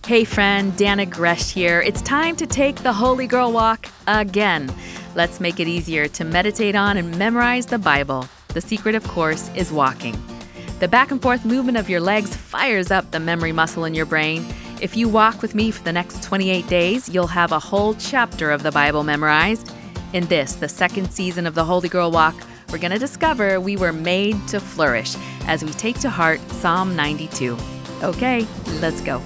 Hey friend, Dana Gresh here. It's time to take the Holy Girl Walk again. Let's make it easier to meditate on and memorize the Bible. The secret, of course, is walking. The back and forth movement of your legs fires up the memory muscle in your brain. If you walk with me for the next 28 days, you'll have a whole chapter of the Bible memorized. In this, the second season of the Holy Girl Walk, we're going to discover we were made to flourish as we take to heart Psalm 92. Okay, let's go.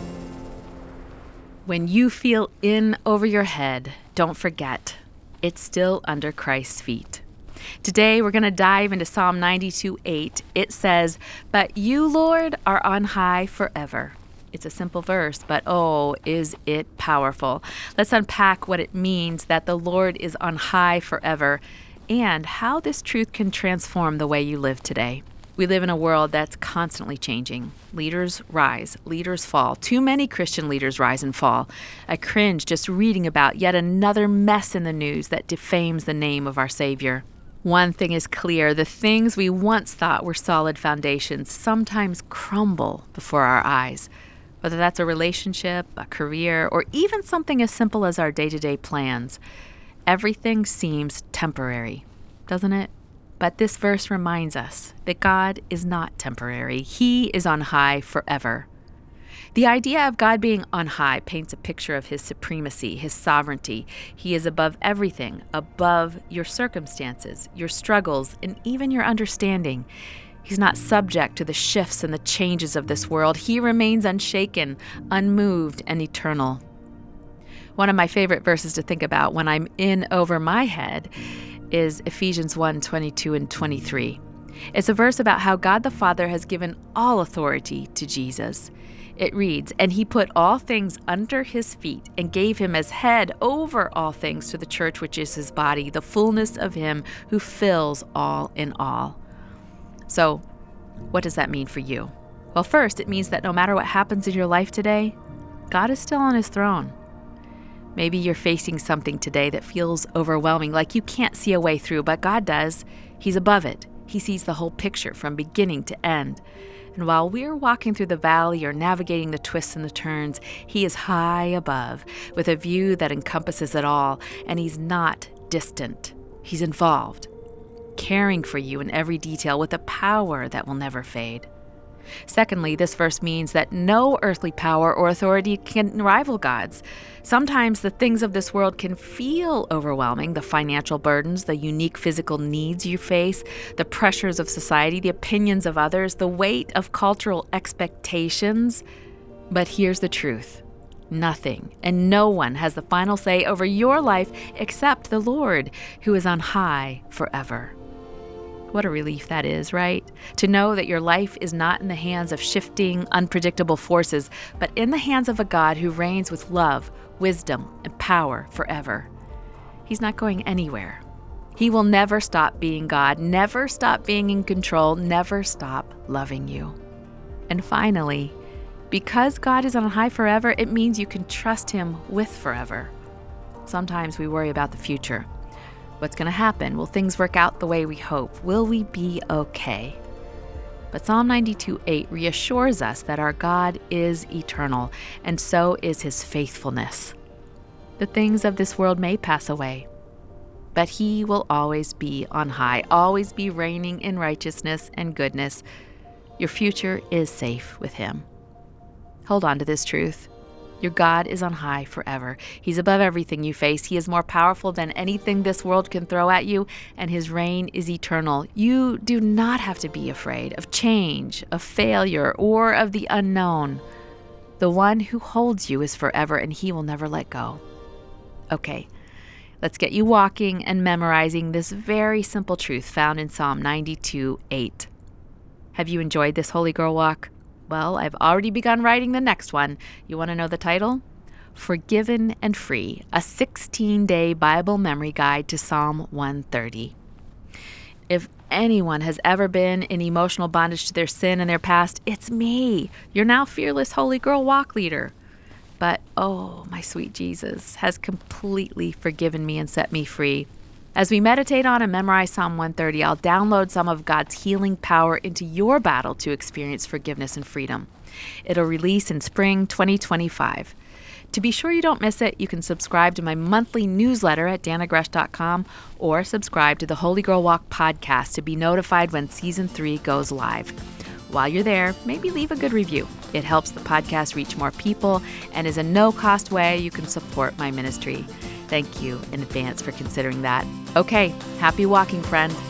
When you feel in over your head, don't forget, it's still under Christ's feet. Today, we're going to dive into Psalm 92:8. It says, "But you, Lord, are on high forever." It's a simple verse, but oh, is it powerful. Let's unpack what it means that the Lord is on high forever and how this truth can transform the way you live today. We live in a world that's constantly changing. Leaders rise, leaders fall. Too many Christian leaders rise and fall. I cringe just reading about yet another mess in the news that defames the name of our Savior. One thing is clear, the things we once thought were solid foundations sometimes crumble before our eyes. Whether that's a relationship, a career, or even something as simple as our day-to-day plans. Everything seems temporary, doesn't it? But this verse reminds us that God is not temporary. He is on high forever. The idea of God being on high paints a picture of His supremacy, His sovereignty. He is above everything, above your circumstances, your struggles, and even your understanding. He's not subject to the shifts and the changes of this world. He remains unshaken, unmoved, and eternal. One of my favorite verses to think about when I'm in over my head is Ephesians 1:22 and 23. It's a verse about how God the Father has given all authority to Jesus. It reads, "And He put all things under His feet and gave Him as head over all things to the church, which is His body, the fullness of Him who fills all in all." So, what does that mean for you? Well, first, it means that no matter what happens in your life today, God is still on His throne. Maybe you're facing something today that feels overwhelming, like you can't see a way through, but God does. He's above it. He sees the whole picture from beginning to end. And while we're walking through the valley or navigating the twists and the turns, He is high above with a view that encompasses it all, and He's not distant. He's involved, caring for you in every detail with a power that will never fade. Secondly, this verse means that no earthly power or authority can rival God's. Sometimes the things of this world can feel overwhelming, the financial burdens, the unique physical needs you face, the pressures of society, the opinions of others, the weight of cultural expectations. But here's the truth. Nothing and no one has the final say over your life except the Lord, who is on high forever. What a relief that is, right? To know that your life is not in the hands of shifting, unpredictable forces, but in the hands of a God who reigns with love, wisdom, and power forever. He's not going anywhere. He will never stop being God, never stop being in control, never stop loving you. And finally, because God is on high forever, it means you can trust Him with forever. Sometimes we worry about the future. What's going to happen? Will things work out the way we hope? Will we be okay? But Psalm 92:8 reassures us that our God is eternal, and so is His faithfulness. The things of this world may pass away, but He will always be on high, always be reigning in righteousness and goodness. Your future is safe with Him. Hold on to this truth. Your God is on high forever. He's above everything you face. He is more powerful than anything this world can throw at you, and His reign is eternal. You do not have to be afraid of change, of failure, or of the unknown. The one who holds you is forever, and He will never let go. Okay, let's get you walking and memorizing this very simple truth found in Psalm 92:8. Have you enjoyed this Holy Girl Walk? Well, I've already begun writing the next one. You want to know the title? Forgiven and Free, a 16-day Bible memory guide to Psalm 130. If anyone has ever been in emotional bondage to their sin and their past, it's me, your now fearless Holy Girl Walk leader. But, oh, my sweet Jesus has completely forgiven me and set me free. As we meditate on and memorize Psalm 130, I'll download some of God's healing power into your battle to experience forgiveness and freedom. It'll release in spring 2025. To be sure you don't miss it, you can subscribe to my monthly newsletter at danagresh.com or subscribe to the Holy Girl Walk podcast to be notified when Season 3 goes live. While you're there, maybe leave a good review. It helps the podcast reach more people and is a no-cost way you can support my ministry. Thank you in advance for considering that. Okay, happy walking, friend.